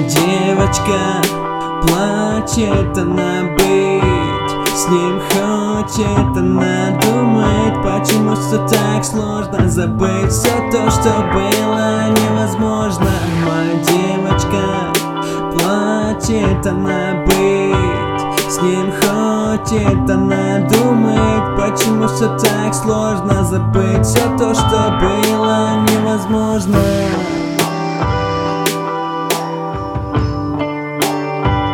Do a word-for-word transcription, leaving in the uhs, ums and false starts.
девочка, плачет она быть, с ним хочет она думать. Почему все так сложно забыть все то, что было невозможно? Моя девочка, плачет она быть, с ним хочет она думать. Почему все так сложно забыть все то, что было невозможно?